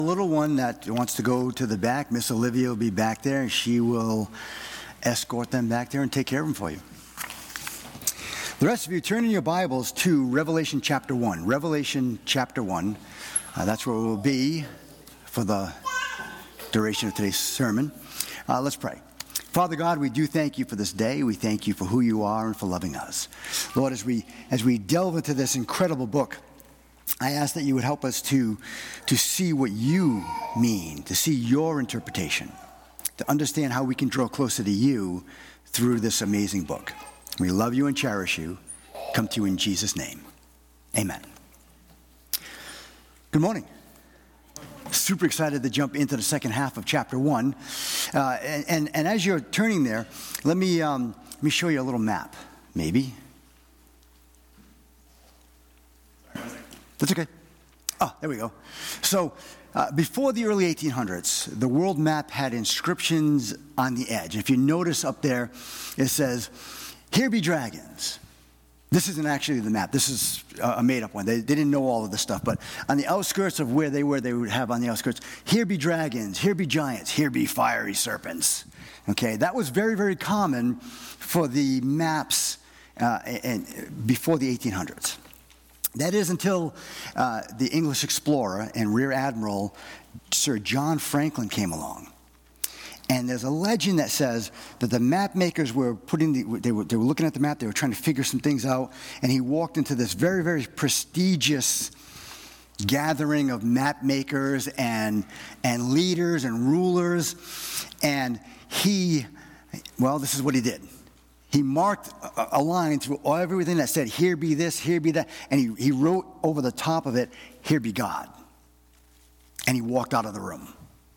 A little one that wants to go to the back, Miss Olivia will be back there, and she will escort them back there and take care of them for you. The rest of you, turn in your Bibles to Revelation chapter 1. Revelation chapter 1. That's where we'll be for the duration of today's sermon. Let's pray. Father God, we do thank you for this day. We thank you for who you are and for loving us. Lord, as we delve into this incredible book, I ask that you would help us to see what you mean, to see your interpretation, to understand how we can draw closer to you through this amazing book. We love you and cherish you. Come to you in Jesus' name. Amen. Good morning. Super excited to jump into the second half of chapter 1. And as you're turning there, let me show you a little map, maybe. That's okay. Oh, there we go. So before the early 1800s, the world map had inscriptions on the edge. If you notice up there, it says, "Here be dragons." This isn't actually the map. This is a made-up one. They didn't know all of this stuff. But on the outskirts of where they were, they would have on the outskirts, "Here be dragons, here be giants, here be fiery serpents." Okay, that was very, very common for the maps before the 1800s. That is until the English explorer and Rear Admiral Sir John Franklin came along. And there's a legend that says that the map makers were they were looking at the map, they were trying to figure some things out, and he walked into this very, very prestigious gathering of map makers and leaders and rulers, and this is what he did. He marked a line through everything that said, "Here be this, here be that," and he wrote over the top of it, "Here be God." And he walked out of the room.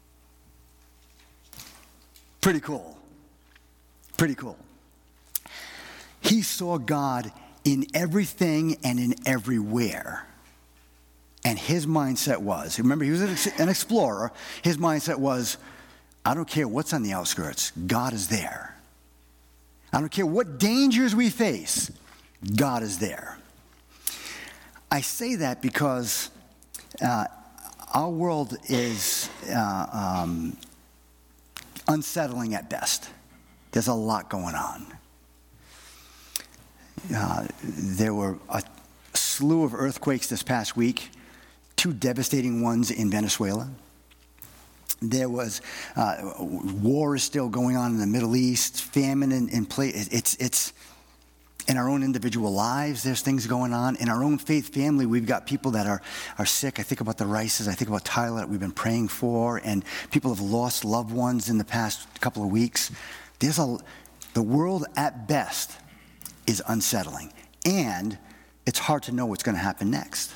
Pretty cool. Pretty cool. He saw God in everything and in everywhere. And his mindset was, remember, he was an explorer. His mindset was, I don't care what's on the outskirts, God is there. I don't care what dangers we face, God is there. I say that because our world is unsettling at best. There's a lot going on. There were a slew of earthquakes this past week, 2 devastating ones in Venezuela. There was war is still going on in the Middle East, famine in place. It's in our own individual lives, there's things going on. In our own faith family, we've got people that are sick. I think about the Rices. I think about Tyler that we've been praying for, and people have lost loved ones in the past couple of weeks. The world at best is unsettling, and it's hard to know what's going to happen next.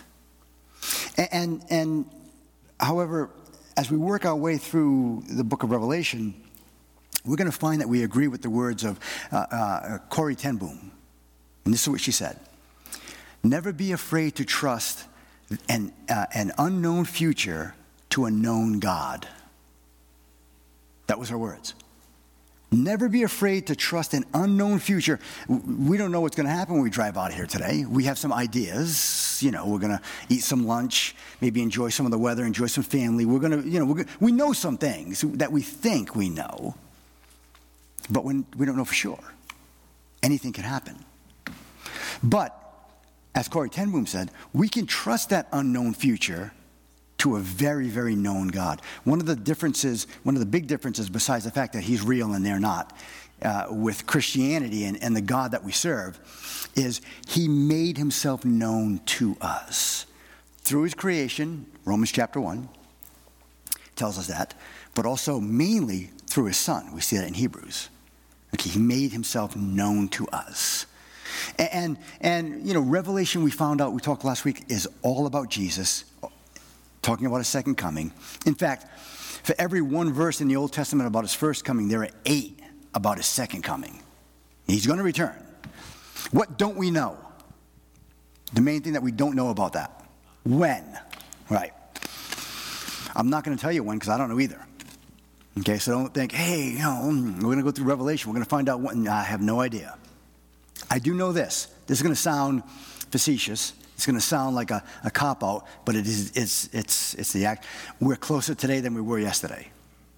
And however, as we work our way through the book of Revelation, we're going to find that we agree with the words of Corrie ten Boom. And this is what she said: "Never be afraid to trust an unknown future to a known God." That was her words. Never be afraid to trust an unknown future. We don't know what's going to happen when we drive out of here today. We have some ideas. We're going to eat some lunch, maybe enjoy some of the weather, enjoy some family. We're going to, we know some things that we think we know, but we don't know for sure. Anything can happen. But, as Corrie ten Boom said, we can trust that unknown future to a very, very known God. One of the big differences, besides the fact that he's real and they're not, with Christianity and the God that we serve, is he made himself known to us. Through his creation, Romans chapter 1 tells us that, but also mainly through his Son. We see that in Hebrews. Okay, he made himself known to us. And Revelation, we talked last week, is all about Jesus, talking about his second coming. In fact, for every one verse in the Old Testament about his first coming, there are 8 about his second coming. He's going to return. What don't we know? The main thing that we don't know about that. When? Right. I'm not going to tell you when because I don't know either. Okay, so don't think, hey, we're going to go through Revelation. We're going to find out when. I have no idea. I do know this. This is going to sound facetious, It's going to sound like a cop-out, but it's the act. We're closer today than we were yesterday.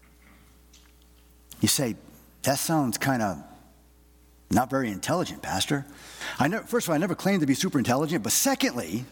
You say, that sounds kind of not very intelligent, Pastor. First of all, I never claimed to be super intelligent, but secondly,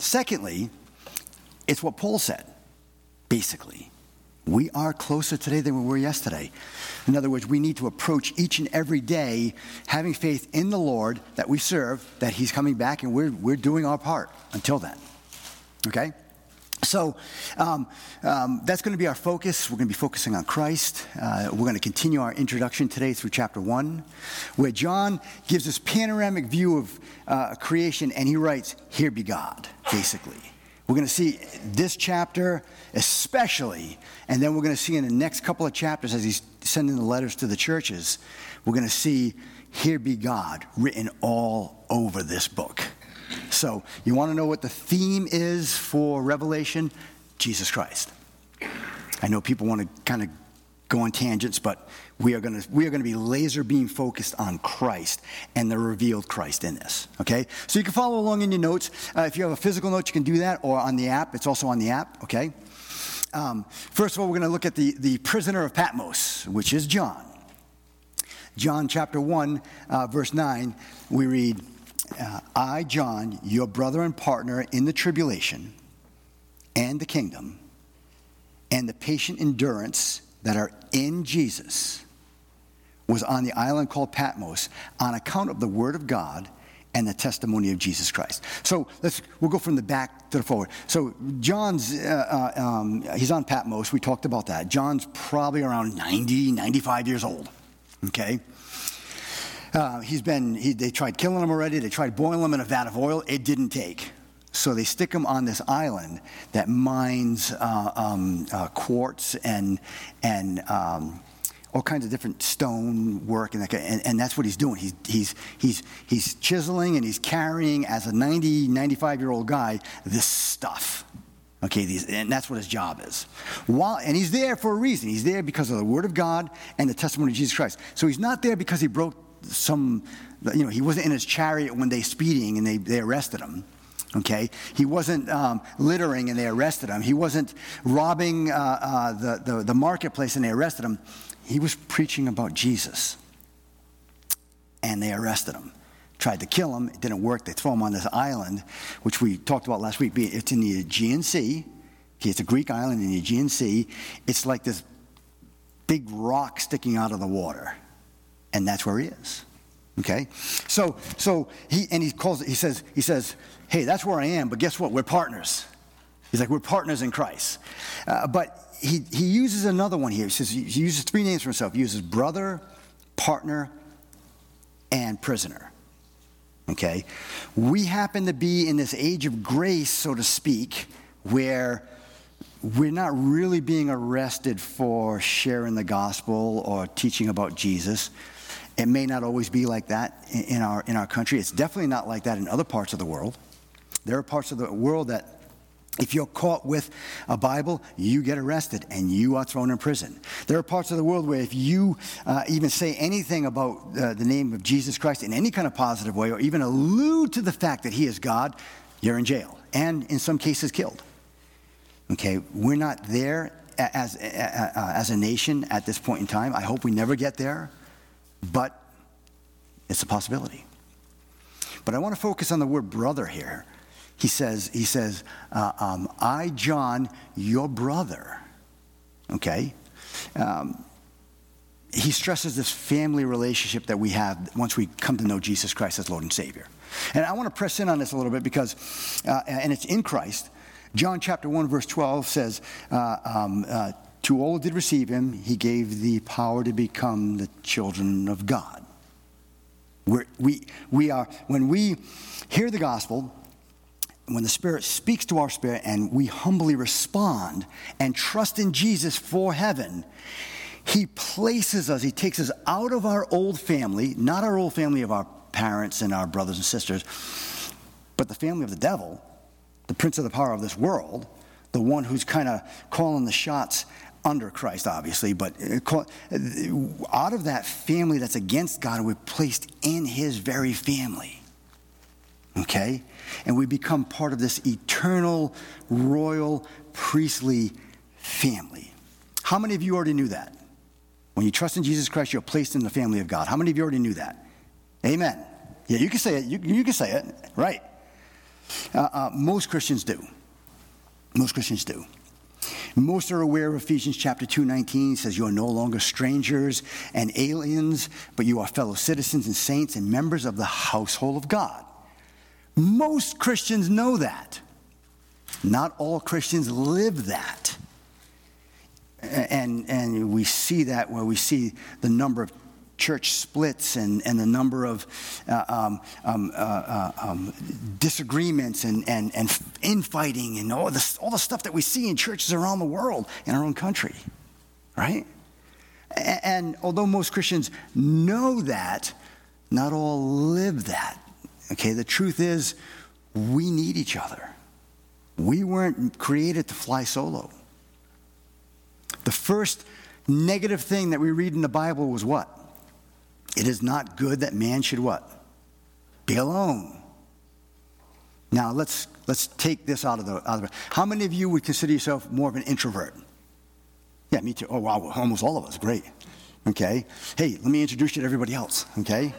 it's what Paul said, basically. We are closer today than we were yesterday. In other words, we need to approach each and every day having faith in the Lord that we serve, that he's coming back, and we're doing our part until then. Okay? So that's going to be our focus. We're going to be focusing on Christ. We're going to continue our introduction today through chapter 1, where John gives this panoramic view of creation, and he writes, "Here be God," basically. We're going to see this chapter especially, and then we're going to see in the next couple of chapters as he's sending the letters to the churches, we're going to see "Here be God" written all over this book. So you want to know what the theme is for Revelation? Jesus Christ. I know people want to kind of go on tangents, but we are going to be laser beam focused on Christ and the revealed Christ in this. Okay, so you can follow along in your notes. If you have a physical note, you can do that, or on the app. It's also on the app. Okay. First of all, we're going to look at the prisoner of Patmos, which is John. John chapter 1, verse 9. We read, "I, John, your brother and partner in the tribulation and the kingdom and the patient endurance that are in Jesus, was on the island called Patmos on account of the word of God and the testimony of Jesus Christ." So we'll go from the back to the forward. So John's, he's on Patmos. We talked about that. John's probably around 90, 95 years old. Okay. They tried killing him already. They tried boiling him in a vat of oil. It didn't take. So they stick him on this island that mines quartz and all kinds of different stone work, and that's what he's doing. He's chiseling and he's carrying, as a 90, 95-year-old guy, this stuff. Okay, and that's what his job is. And he's there for a reason. He's there because of the word of God and the testimony of Jesus Christ. So he's not there because he broke he wasn't in his chariot when they speeding and they arrested him. Okay, he wasn't littering and they arrested him. He wasn't robbing the marketplace and they arrested him. He was preaching about Jesus, and they arrested him. Tried to kill him. It didn't work. They throw him on this island, which we talked about last week. It's in the Aegean Sea. Okay, it's a Greek island in the Aegean Sea. It's like this big rock sticking out of the water, and that's where he is. Okay, so he says, "Hey, that's where I am, but guess what? We're partners." He's like, "We're partners in Christ." But he uses another one here. He uses three names for himself. He uses brother, partner, and prisoner. Okay, we happen to be in this age of grace, so to speak, where we're not really being arrested for sharing the gospel or teaching about Jesus. It may not always be like that in our country. It's definitely not like that in other parts of the world. There are parts of the world that if you're caught with a Bible, you get arrested and you are thrown in prison. There are parts of the world where if you even say anything about the name of Jesus Christ in any kind of positive way, or even allude to the fact that he is God, you're in jail and in some cases killed. Okay, we're not there as a nation at this point in time. I hope we never get there. But it's a possibility. But I want to focus on the word brother here. He says, "I, John, your brother." Okay? He stresses this family relationship that we have once we come to know Jesus Christ as Lord and Savior. And I want to press in on this a little bit because, and it's in Christ. John chapter 1, verse 12 says, "To all who did receive him, he gave the power to become the children of God." We are, when we hear the gospel, when the Spirit speaks to our spirit and we humbly respond and trust in Jesus for heaven, he places us, he takes us out of our old family, not our old family of our parents and our brothers and sisters, but the family of the devil, the prince of the power of this world, the one who's kind of calling the shots under Christ, obviously, but out of that family that's against God, we're placed in his very family. okay? And we become part of this eternal, royal, priestly family. How many of you already knew that? When you trust in Jesus Christ, you're placed in the family of God. How many of you already knew that? Amen. Yeah, you can say it. You can say it. Right. Most Christians do. Most Christians do. Most are aware of Ephesians chapter 2:19. It says, you are no longer strangers and aliens, but you are fellow citizens and saints and members of the household of God. Most Christians know that. Not all Christians live that. And we see that where we see the number of church splits and the number of disagreements and infighting and all the stuff that we see in churches around the world, in our own country, right? And although most Christians know that, not all live that. Okay, the truth is, we need each other. We weren't created to fly solo. The first negative thing that we read in the Bible was what? It is not good that man should what? Be alone. Now let's take this out of the. How many of you would consider yourself more of an introvert? Yeah, me too. Oh wow, almost all of us. Great. Okay. Hey, let me introduce you to everybody else. Okay.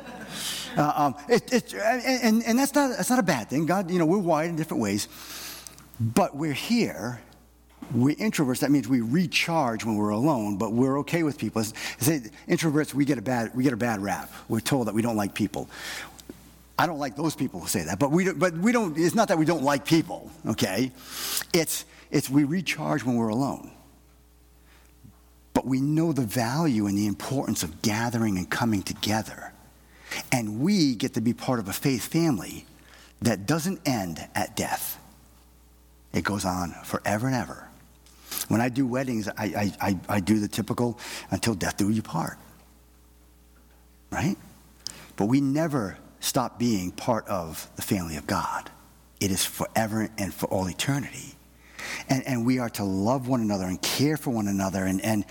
And that's not a bad thing. God, we're wired in different ways, but we're here. We're introverts. That means we recharge when we're alone, but we're okay with people. Introverts, we get a bad rap. We're told that we don't like people. I don't like those people who say that, but we don't. It's not that we don't like people. Okay, it's we recharge when we're alone. But we know the value and the importance of gathering and coming together, and we get to be part of a faith family that doesn't end at death. It goes on forever and ever. When I do weddings, I do the typical until death do you part. Right? But we never stop being part of the family of God. It is forever and for all eternity. And we are to love one another and care for one another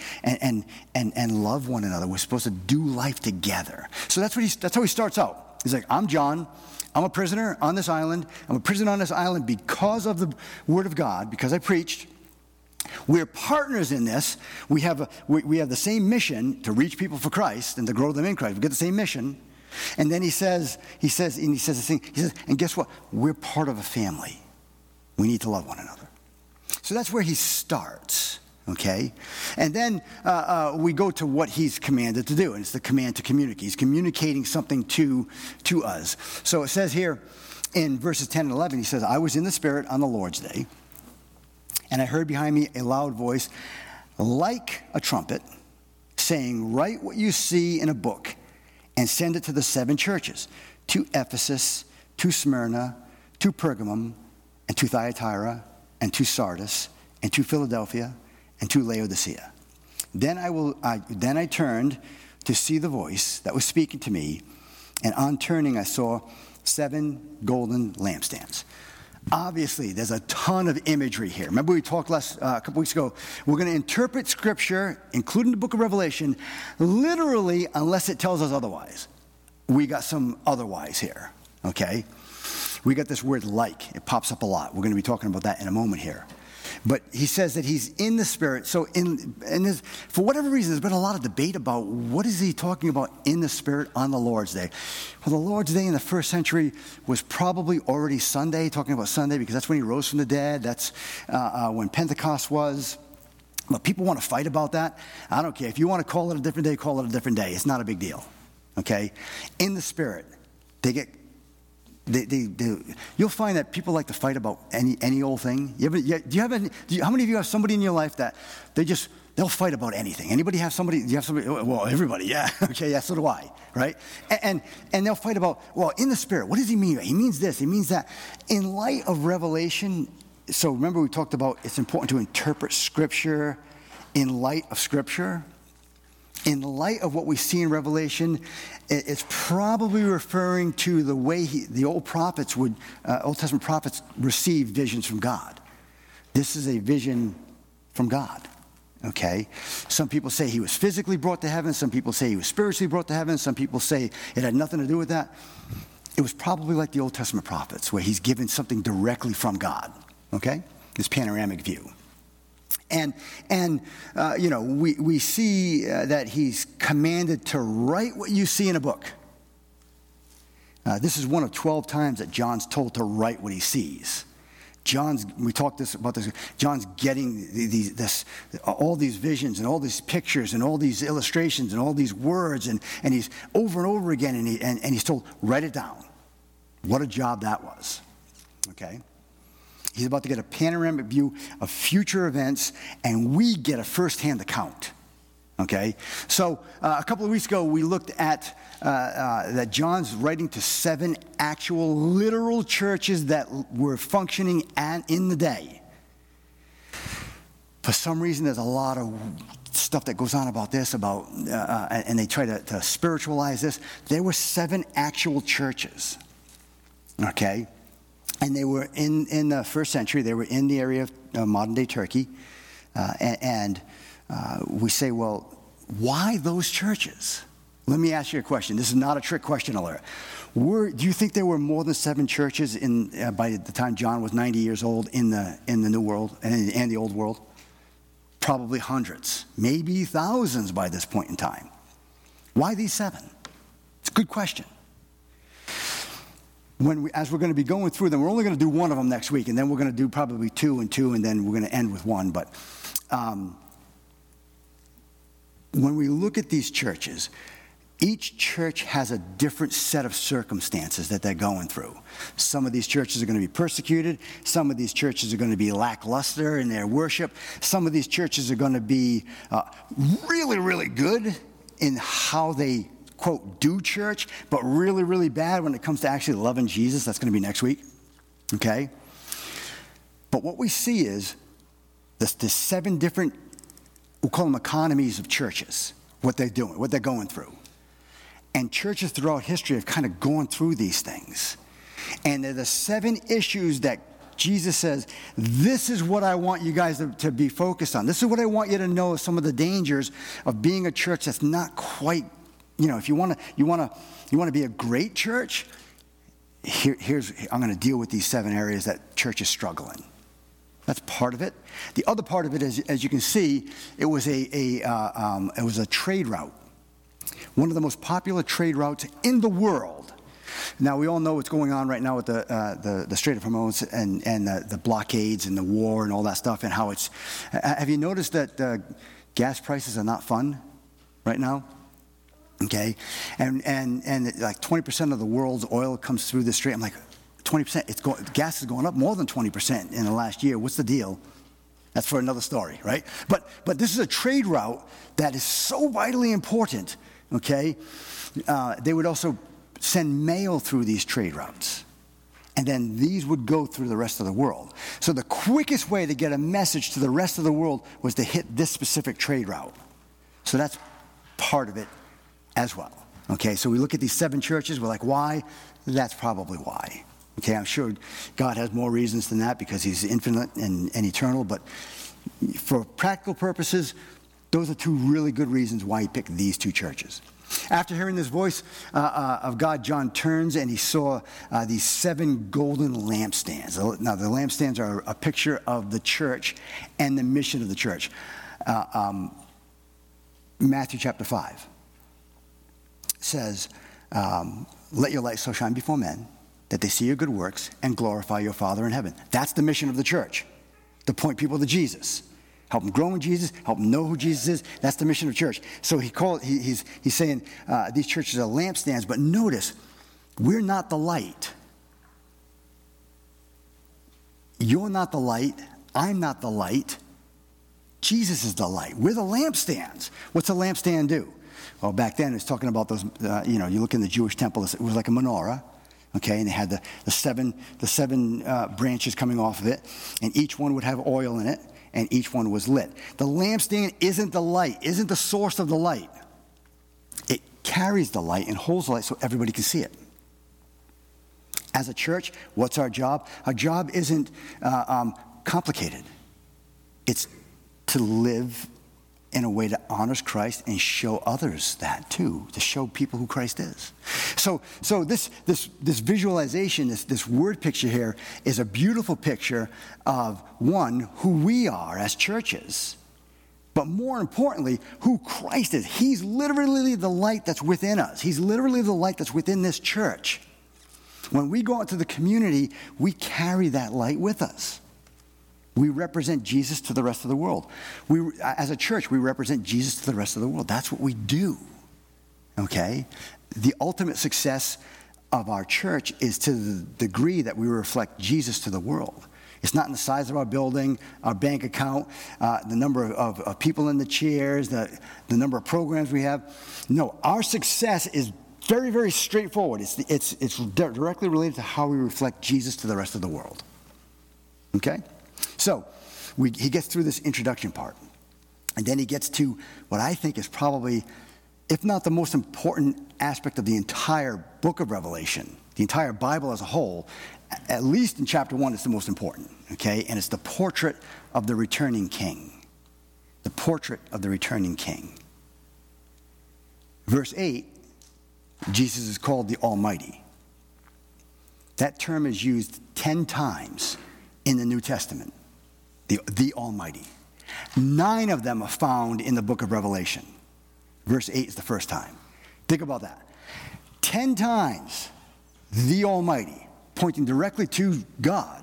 and love one another. We're supposed to do life together. So that's how he starts out. He's like, I'm John. I'm a prisoner on this island. I'm a prisoner on this island because of the word of God, because I preached. We're partners in this. We have the same mission to reach people for Christ and to grow them in Christ. We get the same mission. And then he says this thing. He says, and guess what? We're part of a family. We need to love one another. So that's where he starts. Okay? And then we go to what he's commanded to do, and it's the command to communicate. He's communicating something to us. So it says here in verses 10 and 11, he says, I was in the Spirit on the Lord's day, and I heard behind me a loud voice like a trumpet saying, write what you see in a book and send it to the 7 churches, to Ephesus, to Smyrna, to Pergamum, and to Thyatira, and to Sardis, and to Philadelphia, and to Laodicea. Then I turned to see the voice that was speaking to me, and on turning I saw 7 golden lampstands. Obviously, there's a ton of imagery here. Remember we talked a couple weeks ago, we're going to interpret Scripture, including the book of Revelation, literally unless it tells us otherwise. We got some otherwise here, okay? We got this word like. It pops up a lot. We're going to be talking about that in a moment here. But he says that he's in the Spirit. So for whatever reason, there's been a lot of debate about what is he talking about in the Spirit on the Lord's Day. Well, the Lord's Day in the first century was probably already Sunday, talking about Sunday, because that's when he rose from the dead. That's when Pentecost was. But people want to fight about that. I don't care. If you want to call it a different day, call it a different day. It's not a big deal. Okay? In the Spirit, you'll find that people like to fight about any old thing. How many of you have somebody in your life that they'll fight about anything? Anybody have somebody? Do you have somebody? Well, everybody, yeah. Okay, yeah, so do I, right? And they'll fight about, well, in the Spirit, what does he mean? He means this, he means that. In light of Revelation, so remember we talked about it's important to interpret Scripture in light of Scripture. In light of what we see in Revelation, it's probably referring to the way the Old Testament prophets received visions from God. This is a vision from God, okay? Some people say he was physically brought to heaven. Some people say he was spiritually brought to heaven. Some people say it had nothing to do with that. it was probably like the Old Testament prophets, where he's given something directly from God, okay? This panoramic view. And we see that he's commanded to write what you see in a book. This is one of 12 times that John's told to write what he sees. We talked about this. John's getting all these visions and all these pictures and all these illustrations and all these words, and he's over and over again, and he's told, write it down. What a job that was. Okay? He's about to get a panoramic view of future events, and we get a first-hand account. Okay? So a couple of weeks ago, we looked at that John's writing to 7 actual literal churches that were functioning in the day. For some reason, there's a lot of stuff that goes on about this, and they try to spiritualize this. There were 7 actual churches. Okay? And they were in the first century. They were in the area of modern-day Turkey. We say, well, why those churches? Let me ask you a question. This is not a trick question alert. Do you think there were more than 7 churches by the time John was 90 years old in the New World and the Old World? Probably hundreds, maybe thousands by this point in time. Why these 7? It's a good question. As we're going to be going through them, we're only going to do one of them next week, and then we're going to do probably 2 and 2, and then we're going to end with 1. But when we look at these churches, each church has a different set of circumstances that they're going through. Some of these churches are going to be persecuted. Some of these churches are going to be lackluster in their worship. Some of these churches are going to be really, really good in how they, quote, do church, but really, really bad when it comes to actually loving Jesus. That's going to be next week. Okay? But what we see is the 7 different, we'll call them economies of churches, what they're doing, what they're going through. And churches throughout history have kind of gone through these things. And they're the 7 issues that Jesus says, this is what I want you guys to be focused on. This is what I want you to know of some of the dangers of being a church that's not quite, if you want to be a great church, I'm going to deal with these 7 areas that church is struggling. That's part of it. The other part of it is, as you can see, it was a trade route. One of the most popular trade routes in the world. Now, we all know what's going on right now with the Strait of Hormuz and the blockades and the war and all that stuff, and how it's... Have you noticed that gas prices are not fun right now? Okay? And like 20% of the world's oil comes through the strait. I'm like, 20%? Gas is going up more than 20% in the last year. What's the deal? That's for another story, right? But this is a trade route that is so vitally important, okay? They would also send mail through these trade routes. And then these would go through the rest of the world. So the quickest way to get a message to the rest of the world was to hit this specific trade route. So that's part of it as well. Okay, so we look at these 7 churches, we're like, why? That's probably why. Okay, I'm sure God has more reasons than that because he's infinite and eternal, but for practical purposes, those are 2 really good reasons why he picked these 2 churches. After hearing this voice of God, John turns and he saw these 7 golden lampstands. Now, the lampstands are a picture of the church and the mission of the church. Matthew chapter 5 says, let your light so shine before men that they see your good works and glorify your Father in heaven. That's the mission of the church, to point people to Jesus. Help them grow in Jesus, help them know who Jesus is. That's the mission of church. So he's saying these churches are lampstands, but notice, we're not the light. You're not the light. I'm not the light. Jesus is the light. We're the lampstands. What's a lampstand do? Well, back then, it's talking about those, you look in the Jewish temple, it was like a menorah. Okay, and they had the seven branches coming off of it, and each one would have oil in it, and each one was lit. The lampstand isn't the light, isn't the source of the light. It carries the light and holds the light so everybody can see it. As a church, what's our job? Our job isn't complicated. It's to live in a way that honors Christ and show others that too, to show people who Christ is. So this visualization, this word picture here is a beautiful picture of, one, who we are as churches, but more importantly, who Christ is. He's literally the light that's within us. He's literally the light that's within this church. When we go out to the community, we carry that light with us. We represent Jesus to the rest of the world. As a church, we represent Jesus to the rest of the world. That's what we do, okay? The ultimate success of our church is to the degree that we reflect Jesus to the world. It's not in the size of our building, our bank account, the number of people in the chairs, the number of programs we have. No, our success is very, very straightforward. It's directly related to how we reflect Jesus to the rest of the world, okay? So, he gets through this introduction part, and then he gets to what I think is probably, if not the most important aspect of the entire book of Revelation, the entire Bible as a whole. At least in chapter 1, it's the most important, okay? And it's the portrait of the returning king. The portrait of the returning king. Verse 8, Jesus is called the Almighty. That term is used 10 times in the New Testament. The Almighty. 9 of them are found in the book of Revelation. Verse 8 is the first time. Think about that. 10 times, the Almighty, pointing directly to God.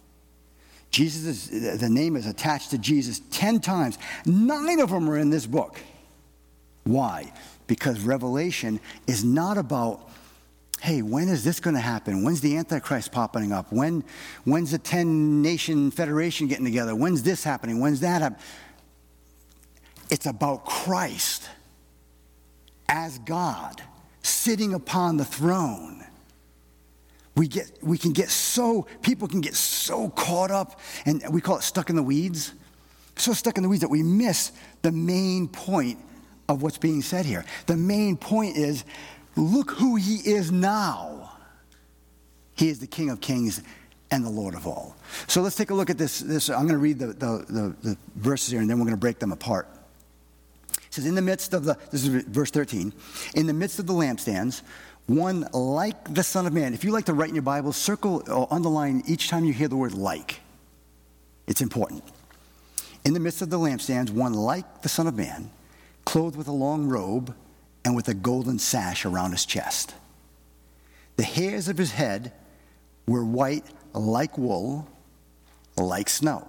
The name is attached to Jesus 10 times. 9 of them are in this book. Why? Because Revelation is not about, hey, when is this going to happen? When's the Antichrist popping up? When's the 10-nation federation getting together? When's this happening? When's that happening? It's about Christ as God sitting upon the throne. People can get so caught up, and we call it stuck in the weeds. So stuck in the weeds that we miss the main point of what's being said here. The main point is, look who he is now. He is the King of Kings and the Lord of all. So let's take a look at this. I'm going to read the verses here, and then we're going to break them apart. It says, this is verse 13, in the midst of the lampstands, one like the Son of Man. If you like to write in your Bible, circle or underline each time you hear the word like. It's important. In the midst of the lampstands, one like the Son of Man, clothed with a long robe and with a golden sash around his chest. The hairs of his head were white like wool, like snow.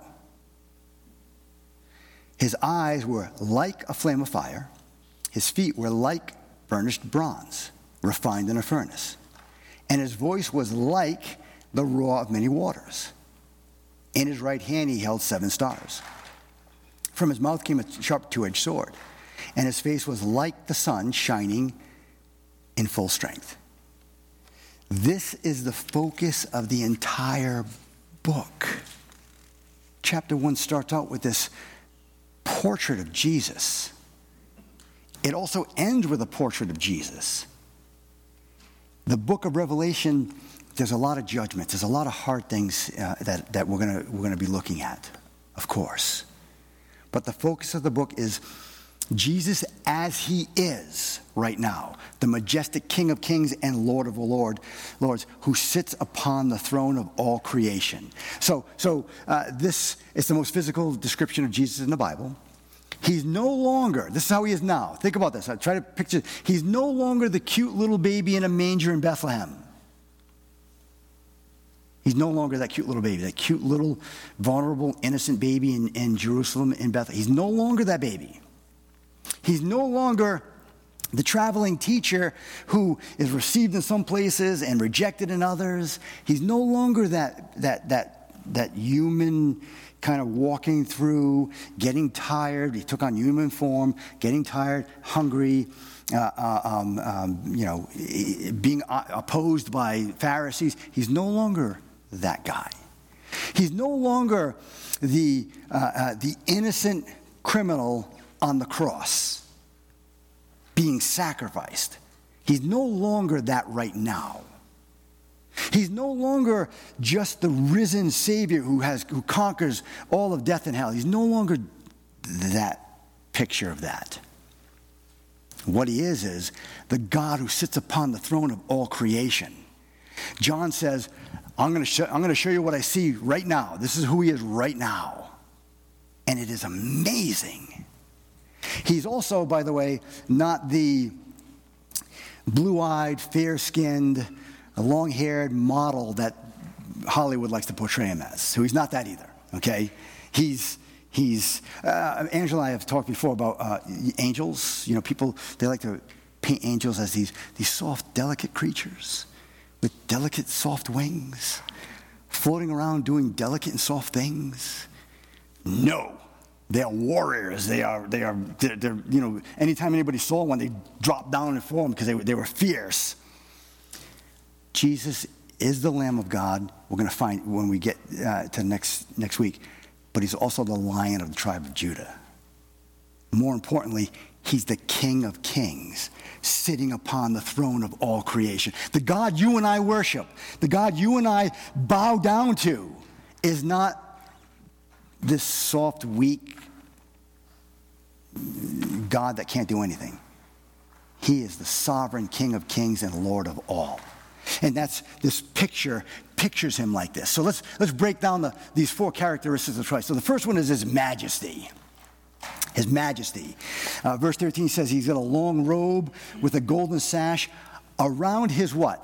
His eyes were like a flame of fire. His feet were like burnished bronze, refined in a furnace. And his voice was like the roar of many waters. In his right hand he held 7 stars. From his mouth came a sharp two-edged sword, and his face was like the sun shining in full strength. This is the focus of the entire book. Chapter 1 starts out with this portrait of Jesus. It also ends with a portrait of Jesus. The book of Revelation, there's a lot of judgments. There's a lot of hard things that we're gonna be looking at, of course. But the focus of the book is Jesus as he is right now, the majestic King of Kings and Lord of Lords, who sits upon the throne of all creation. So this is the most physical description of Jesus in the Bible. He's no longer, this is how he is now. Think about this. I try to picture, he's no longer the cute little baby in a manger in Bethlehem. He's no longer that cute little baby, that cute little vulnerable, innocent baby in Jerusalem, in Bethlehem. He's no longer that baby. He's no longer the traveling teacher who is received in some places and rejected in others. He's no longer that human kind of walking through, getting tired. He took on human form, getting tired, hungry, being opposed by Pharisees. He's no longer that guy. He's no longer the innocent criminal on the cross being sacrificed. He's no longer that right now. He's no longer just the risen Savior who conquers all of death and hell. He's no longer that picture of that. What he is the God who sits upon the throne of all creation. John says, I'm going to show you what I see right now. This is who he is right now. And it is amazing. He's also, by the way, not the blue-eyed, fair-skinned, long-haired model that Hollywood likes to portray him as. So he's not that either, okay? He's Angela and I have talked before about angels. You know, people, they like to paint angels as these soft, delicate creatures with delicate, soft wings, floating around doing delicate and soft things. No, they're warriors. They're you know, anytime anybody saw one, they dropped down and fall because they were fierce. Jesus is the Lamb of God. We're going to find when we get to next week. But he's also the Lion of the tribe of Judah. More importantly, he's the King of Kings, sitting upon the throne of all creation. The God you and I worship, the God you and I bow down to, is not this soft, weak God that can't do anything. He is the sovereign King of Kings and Lord of all. And that's this pictures him like this. So let's break down these four characteristics of Christ. So the first one is his majesty. His majesty. Verse 13 says he's got a long robe with a golden sash around his what?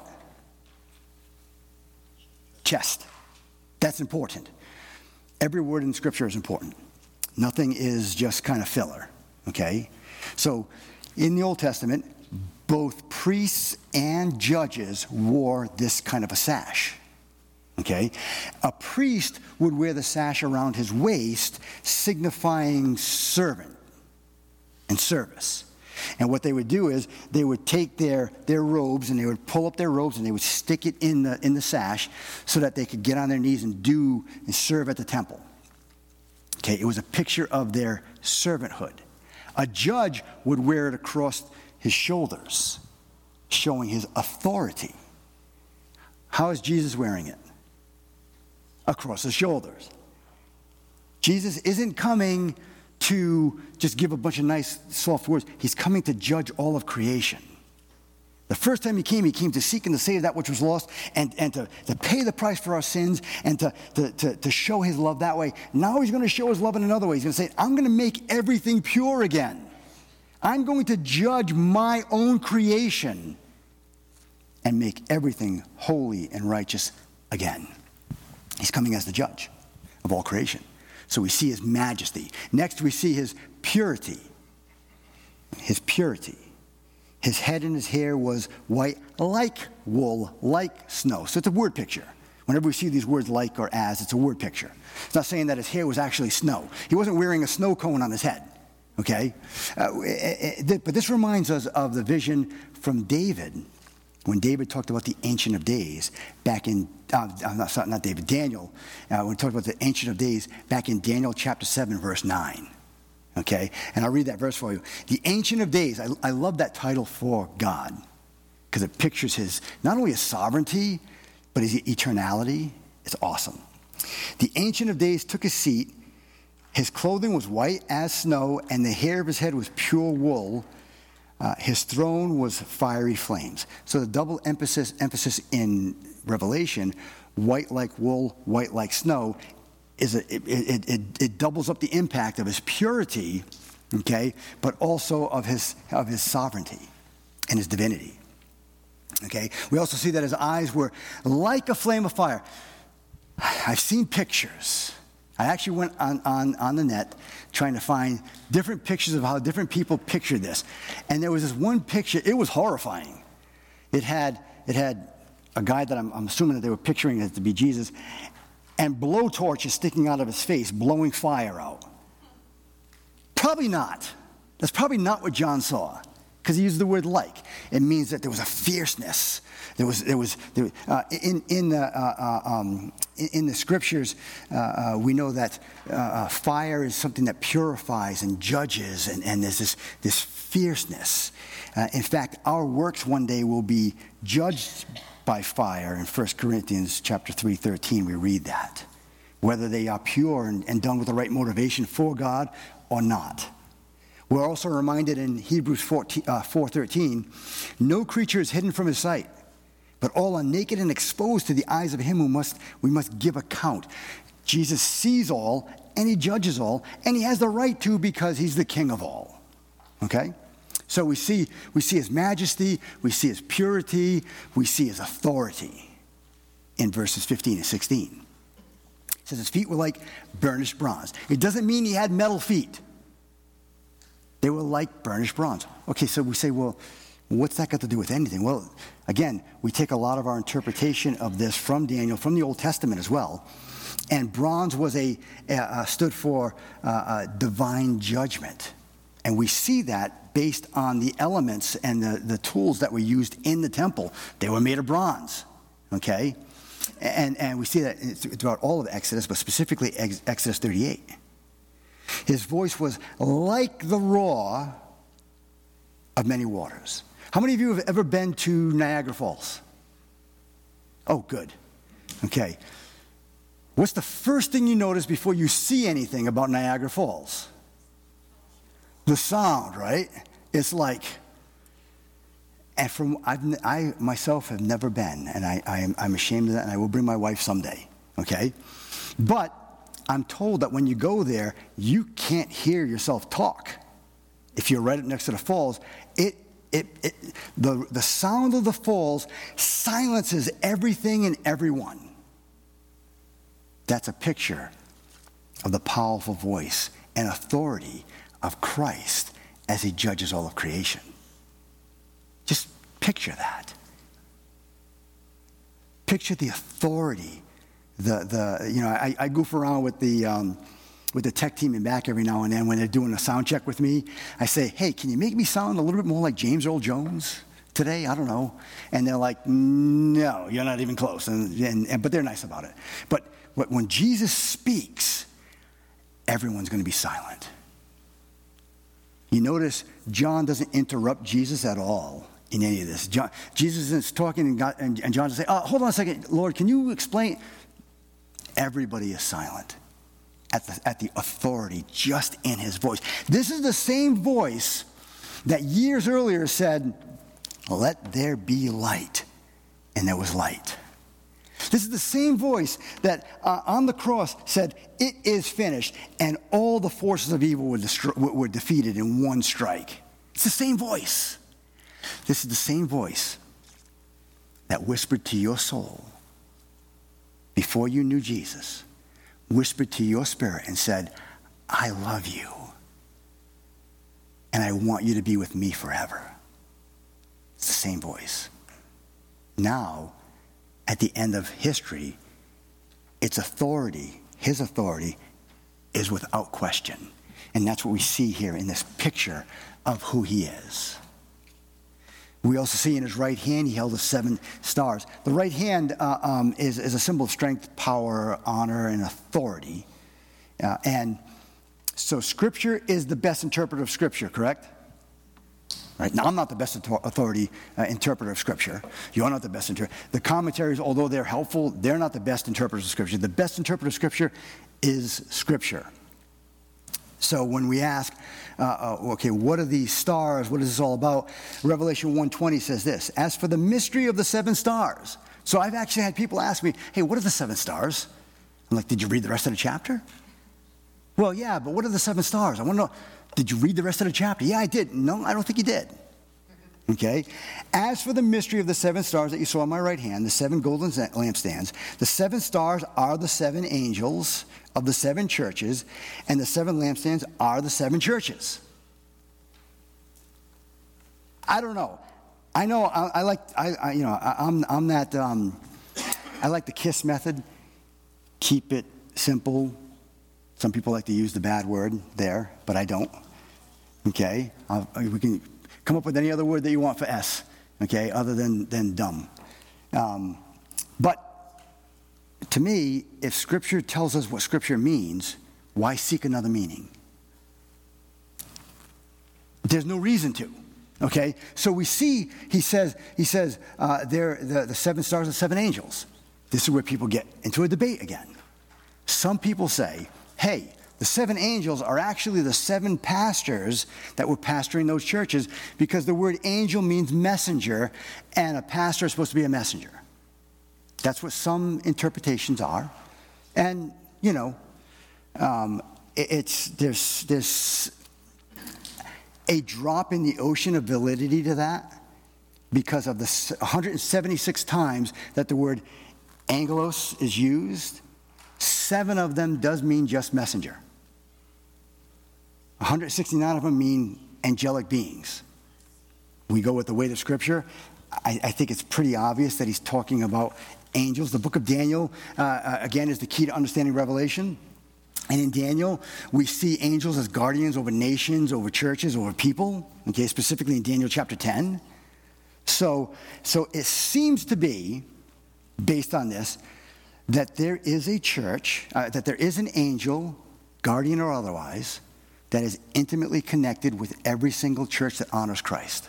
Chest. That's important. Every word in Scripture is important. Nothing is just kind of filler, okay? So in the Old Testament, both priests and judges wore this kind of a sash, okay? A priest would wear the sash around his waist, signifying servant and service. And what they would do is they would take their robes and they would pull up their robes and they would stick it in the sash so that they could get on their knees and serve at the temple. Okay, it was a picture of their servanthood. A judge would wear it across his shoulders, showing his authority. How is Jesus wearing it? Across his shoulders. Jesus isn't coming to just give a bunch of nice, soft words. He's coming to judge all of creation. The first time he came to seek and to save that which was lost and to pay the price for our sins and to show his love that way. Now he's going to show his love in another way. He's going to say, I'm going to make everything pure again. I'm going to judge my own creation and make everything holy and righteous again. He's coming as the judge of all creation. So we see his majesty. Next, we see his purity. His purity. His head and his hair was white like wool, like snow. So it's a word picture. Whenever we see these words like or as, it's a word picture. It's not saying that his hair was actually snow. He wasn't wearing a snow cone on his head. Okay? But this reminds us of the vision from David, when David talked about the Ancient of Days back in, not David, Daniel, when he talked about the Ancient of Days back in Daniel chapter 7, verse 9. Okay? And I'll read that verse for you. The Ancient of Days, I love that title for God, because it pictures his, not only his sovereignty, but his eternality. It's awesome. The Ancient of Days took his seat. His clothing was white as snow, and the hair of his head was pure wool. His throne was fiery flames. So the double emphasis in Revelation, white like wool, white like snow, it doubles up the impact of his purity, okay, but also of his sovereignty and his divinity. Okay, we also see that his eyes were like a flame of fire. I've seen pictures. I actually went on the net trying to find different pictures of how different people pictured this. And there was this one picture, it was horrifying. It had a guy that I'm assuming that they were picturing it to be Jesus, and blowtorches sticking out of his face, blowing fire out. Probably not. That's probably not what John saw, because he used the word like. It means that there was a fierceness. In the scriptures, we know that fire is something that purifies and judges, and there's this fierceness. In fact, our works one day will be judged by fire. In 1 Corinthians chapter 3:13, we read that. Whether they are pure and done with the right motivation for God or not. We're also reminded in Hebrews 4:13, no creature is hidden from his sight, but all are naked and exposed to the eyes of him who we must give account. Jesus sees all, and he judges all, and he has the right to because he's the king of all. Okay? So we see his majesty, we see his purity, we see his authority in verses 15 and 16. It says his feet were like burnished bronze. It doesn't mean he had metal feet. They were like burnished bronze. Okay, so we say, well, what's that got to do with anything? Well, again, we take a lot of our interpretation of this from Daniel, from the Old Testament as well. And bronze was stood for divine judgment. And we see that based on the elements and the tools that were used in the temple. They were made of bronze, okay? And we see that throughout all of Exodus, but specifically Exodus 38. His voice was like the roar of many waters. How many of you have ever been to Niagara Falls? Oh, good. Okay. What's the first thing you notice before you see anything about Niagara Falls? The sound, right? It's like, and I myself have never been, and I'm ashamed of that, and I will bring my wife someday, okay? But I'm told that when you go there, you can't hear yourself talk. If you're right up next to the falls, the sound of the falls silences everything and everyone. That's a picture of the powerful voice and authority of Christ as he judges all of creation. Just picture that. Picture the authority. I goof around with the tech team in back every now and then when they're doing a sound check with me. I say, hey, can you make me sound a little bit more like James Earl Jones today? I don't know. And they're like, no, you're not even close. But they're nice about it. But when Jesus speaks, everyone's going to be silent. You notice John doesn't interrupt Jesus at all in any of this. Jesus is talking and John says, hold on a second, Lord, can you explain? Everybody is silent at the authority just in his voice. This is the same voice that years earlier said, let there be light, and there was light. This is the same voice that on the cross said, it is finished, and all the forces of evil were defeated in one strike. It's the same voice. This is the same voice that whispered to your soul before you knew Jesus, whispered to your spirit and said, I love you, and I want you to be with me forever. It's the same voice. Now, at the end of history, its authority, his authority, is without question. And that's what we see here in this picture of who he is. We also see in his right hand, he held the 7 stars. The right hand is a symbol of strength, power, honor, and authority. And so Scripture is the best interpreter of Scripture, correct? Right? Now, I'm not the best interpreter of Scripture. You're not the best interpreter. The commentaries, although they're helpful, they're not the best interpreters of Scripture. The best interpreter of Scripture is Scripture. So when we ask, okay, what are these stars? What is this all about? Revelation 1:20 says this, as for the mystery of the 7 stars. So I've actually had people ask me, hey, what are the 7 stars? I'm like, did you read the rest of the chapter? Well, yeah, but what are the 7 stars? I want to know, did you read the rest of the chapter? Yeah, I did. No, I don't think you did. Okay? As for the mystery of the 7 stars that you saw on my right hand, the 7 golden lampstands, the 7 stars are the 7 angels of the 7 churches, and the 7 lampstands are the 7 churches. I don't know. I know I like the KISS method. Keep it simple. Some people like to use the bad word there, but I don't. Okay? We can come up with any other word that you want for S, okay, other than dumb. But to me, if Scripture tells us what Scripture means, why seek another meaning? There's no reason to. Okay? So we see, he says, they're the 7 stars and 7 angels. This is where people get into a debate again. Some people say, hey, The 7 angels are actually the 7 pastors that were pastoring those churches, because the word angel means messenger, and a pastor is supposed to be a messenger. That's what some interpretations are. And, there's a drop in the ocean of validity to that, because of the 176 times that the word angelos is used. 7 of them does mean just messenger. 169 of them mean angelic beings. We go with the weight of Scripture. I think it's pretty obvious that he's talking about angels. The book of Daniel, again, is the key to understanding Revelation. And in Daniel, we see angels as guardians over nations, over churches, over people, okay, specifically in Daniel chapter 10. So it seems to be, based on this, that there is a church, that there is an angel, guardian or otherwise, that is intimately connected with every single church that honors Christ.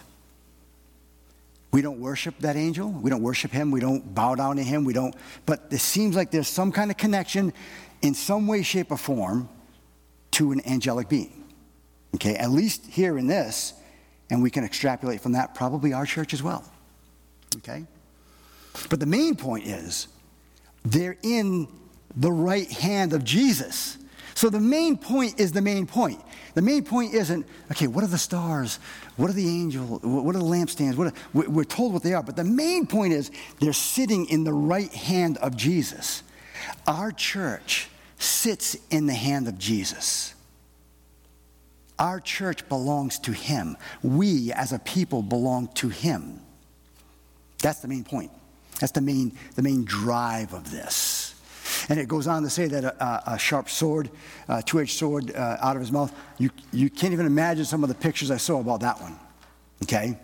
We don't worship that angel. We don't worship him. We don't bow down to him. But it seems like there's some kind of connection in some way, shape, or form to an angelic being. Okay, at least here in this, and we can extrapolate from that probably our church as well. Okay? But the main point is, they're in the right hand of Jesus. So the main point is the main point. The main point isn't, okay, what are the stars? What are the angels? What are the lampstands? We're told what they are. But the main point is, they're sitting in the right hand of Jesus. Our church sits in the hand of Jesus. Our church belongs to him. We, as a people, belong to him. That's the main point. That's the main drive of this. And it goes on to say that a sharp sword, two-edged sword out of his mouth, you can't even imagine some of the pictures I saw about that one. Okay?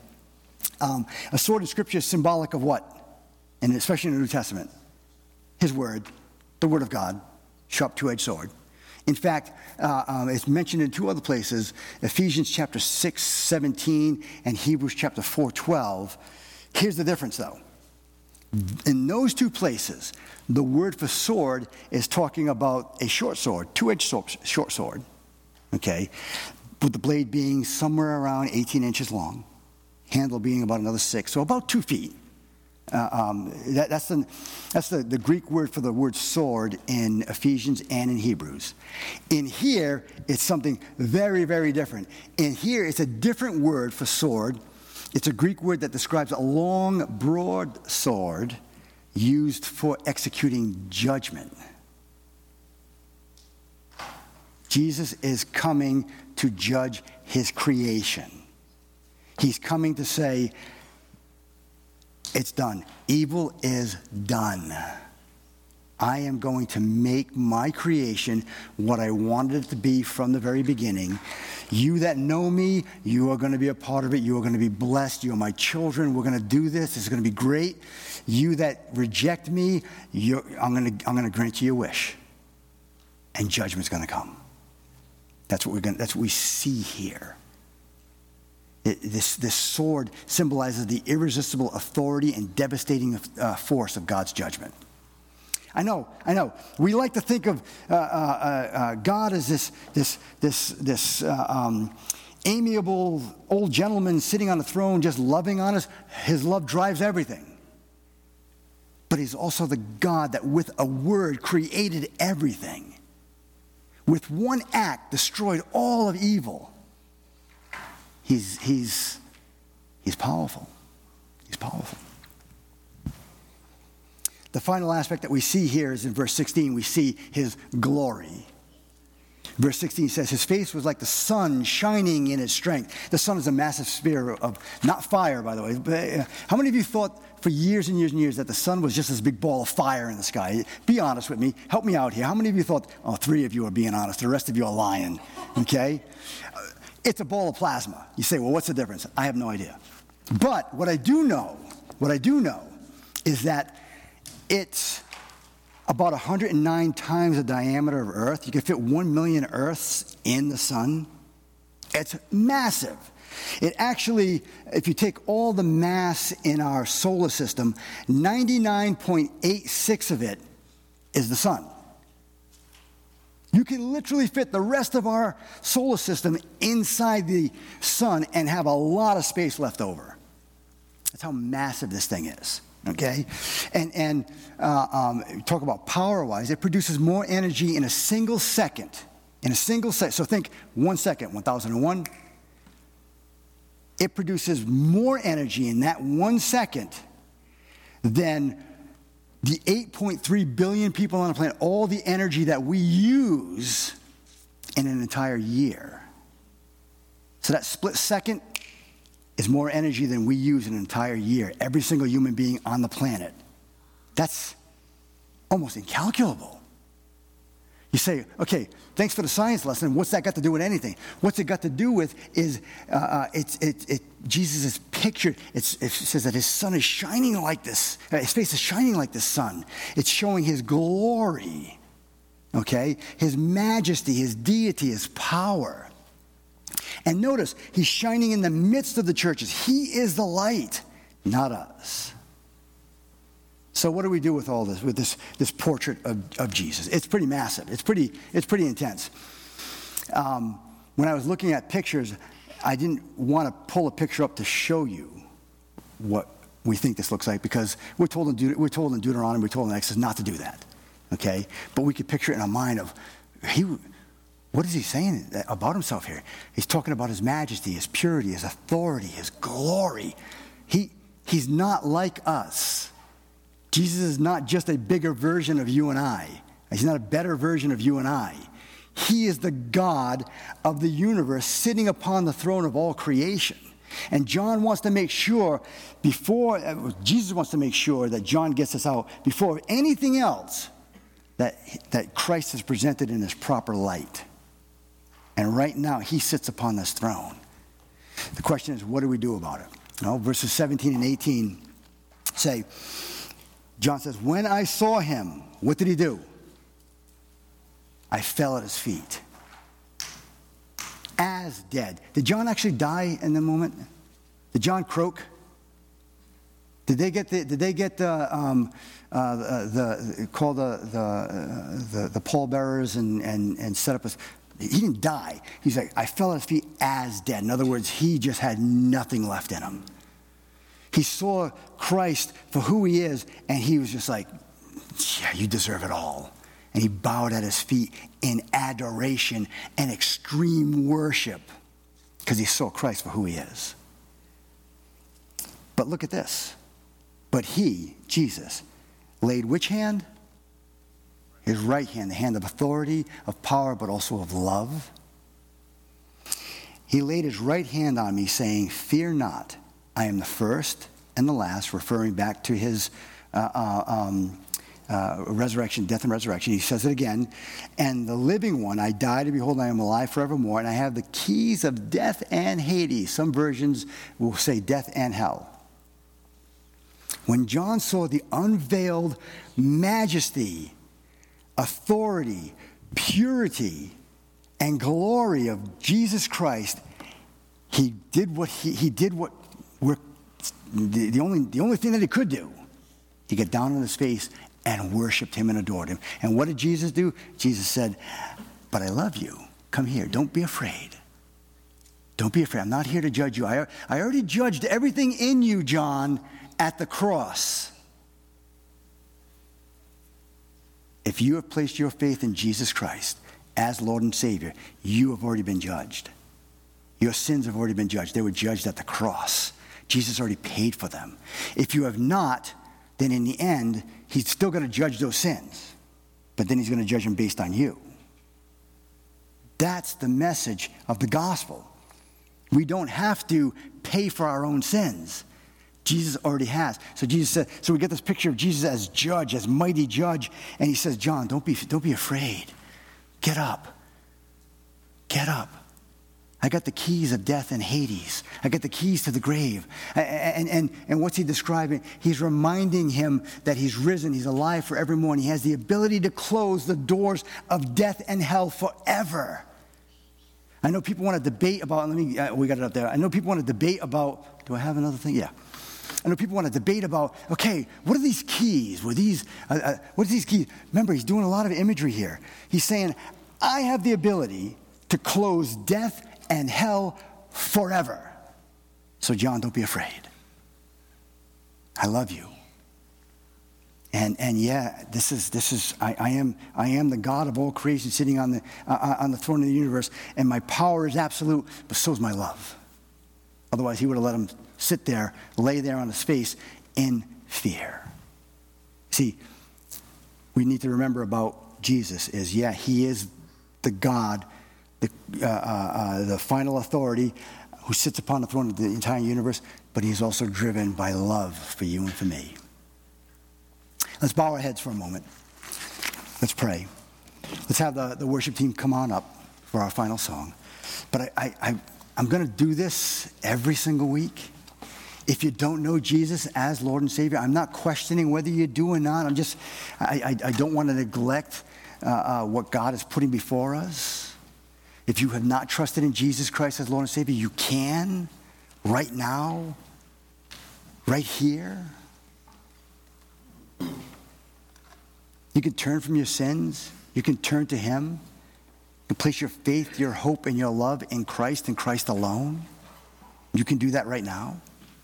A sword in Scripture is symbolic of what? And especially in the New Testament. His word, the word of God, sharp two-edged sword. In fact, it's mentioned in 2 other places, Ephesians chapter 6:17 and Hebrews chapter 4:12. Here's the difference, though. In those 2 places, the word for sword is talking about a short sword, two-edged short sword, okay, with the blade being somewhere around 18 inches long, handle being about another 6, so about 2 feet. That's the Greek word for the word sword in Ephesians and in Hebrews. In here, it's something very, very different. In here, it's a different word for sword. It's a Greek word that describes a long, broad sword used for executing judgment. Jesus is coming to judge his creation. He's coming to say, it's done. Evil is done. I am going to make my creation what I wanted it to be from the very beginning. You that know me, you are going to be a part of it. You are going to be blessed. You are my children. We're going to do this. It's going to be great. You that reject me, I'm going to grant you your wish. And judgment's going to come. That's what we see here. This sword symbolizes the irresistible authority and devastating force of God's judgment. I know. We like to think of God as this amiable old gentleman sitting on a throne just loving on us. His love drives everything. But he's also the God that with a word created everything. With one act destroyed all of evil. He's powerful. He's powerful. The final aspect that we see here is in verse 16. We see his glory. Verse 16 says, his face was like the sun shining in its strength. The sun is a massive sphere of, not fire, by the way. But how many of you thought for years and years and years that the sun was just this big ball of fire in the sky? Be honest with me. Help me out here. How many of you thought, 3 of you are being honest. The rest of you are lying. Okay? It's a ball of plasma. You say, well, what's the difference? I have no idea. But what I do know is that it's about 109 times the diameter of Earth. You can fit 1 million Earths in the sun. It's massive. It actually, if you take all the mass in our solar system, 99.86 of it is the sun. You can literally fit the rest of our solar system inside the sun and have a lot of space left over. That's how massive this thing is, okay? And talk about power-wise, it produces more energy in a single second. In a single second. So think 1 second, 1001. It produces more energy in that 1 second than the 8.3 billion people on the planet, all the energy that we use in an entire year. So that split second is more energy than we use in an entire year, every single human being on the planet. That's almost incalculable. You say, okay, thanks for the science lesson. What's that got to do with anything? What's it got to do with is Jesus is pictured. It says that his sun is shining like this. His face is shining like the sun. It's showing his glory, okay? His majesty, his deity, his power. And notice, he's shining in the midst of the churches. He is the light, not us. So what do we do with all this, with this portrait of Jesus? It's pretty massive. It's pretty intense. When I was looking at pictures, I didn't want to pull a picture up to show you what we think this looks like, because we're told in Deuteronomy, we're told in Exodus not to do that, okay? But we could picture it in our mind of, what is he saying about himself here? He's talking about his majesty, his purity, his authority, his glory. He's not like us. Jesus is not just a bigger version of you and I. He's not a better version of you and I. He is the God of the universe sitting upon the throne of all creation. And John wants to make sure Jesus wants to make sure that John gets this out before anything else, that Christ is presented in his proper light. And right now, he sits upon this throne. The question is, what do we do about it? Verses 17 and 18 say, John says, when I saw him, what did he do? I fell at his feet as dead. Did John actually die in the moment? Did John croak? Did they get the pallbearers and set up he didn't die. He's like, I fell at his feet as dead. In other words, he just had nothing left in him. He saw Christ for who he is, and he was just like, yeah, you deserve it all. And he bowed at his feet in adoration and extreme worship because he saw Christ for who he is. But look at this. But he, Jesus, laid which hand? His right hand, the hand of authority, of power, but also of love. He laid his right hand on me, saying, fear not. I am the first and the last, referring back to his resurrection, death and resurrection. He says it again. And the living one, I died, and behold, I am alive forevermore, and I have the keys of death and Hades. Some versions will say death and hell. When John saw the unveiled majesty, authority, purity, and glory of Jesus Christ, he did what the only thing that he could do. He got down on his face and worshiped him and adored him. And what did Jesus do? Jesus said, but I love you. Come here. Don't be afraid. Don't be afraid. I'm not here to judge you. I already judged everything in you, John, at the cross. If you have placed your faith in Jesus Christ as Lord and Savior, you have already been judged. Your sins have already been judged. They were judged at the cross. Jesus already paid for them. If you have not, then in the end, he's still going to judge those sins. But then he's going to judge them based on you. That's the message of the gospel. We don't have to pay for our own sins. Jesus already has. So Jesus said, so we get this picture of Jesus as judge, as mighty judge. And he says, John, don't be afraid. Get up. Get up. I got the keys of death and Hades. I got the keys to the grave. And what's he describing? He's reminding him that he's risen. He's alive forevermore. And he has the ability to close the doors of death and hell forever. I know people want to debate about, we got it up there. I know people want to debate about, do I have another thing? Yeah. I know people want to debate about, okay, what are these keys? What are these keys? Remember, he's doing a lot of imagery here. He's saying, I have the ability to close death and hell forever. So John, don't be afraid. I love you. And yeah, I am the God of all creation sitting on the throne of the universe, and my power is absolute, but so is my love. Otherwise, he would have let him sit there, lay there on his face in fear. See, we need to remember about Jesus is, yeah, he is the God, the final authority who sits upon the throne of the entire universe, but he's also driven by love for you and for me. Let's bow our heads for a moment. Let's pray. Let's have the worship team come on up for our final song. But I'm going to do this every single week. If you don't know Jesus as Lord and Savior, I'm not questioning whether you do or not. I don't want to neglect what God is putting before us. If you have not trusted in Jesus Christ as Lord and Savior, you can right now, right here. You can turn from your sins. You can turn to him. You can place your faith, your hope, and your love in Christ and Christ alone. You can do that right now.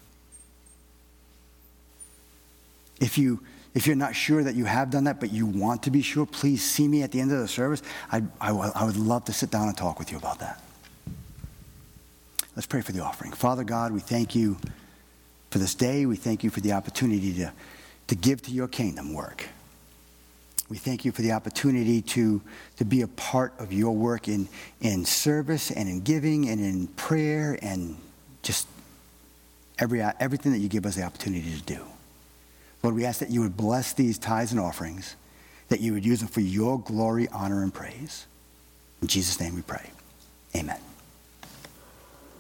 If you're not sure that you have done that, but you want to be sure, please see me at the end of the service. I would love to sit down and talk with you about that. Let's pray for the offering. Father God, we thank you for this day. We thank you for the opportunity to give to your kingdom work. We thank you for the opportunity to be a part of your work in service and in giving and in prayer and just everything that you give us the opportunity to do. Lord, we ask that you would bless these tithes and offerings, that you would use them for your glory, honor, and praise. In Jesus' name we pray. Amen.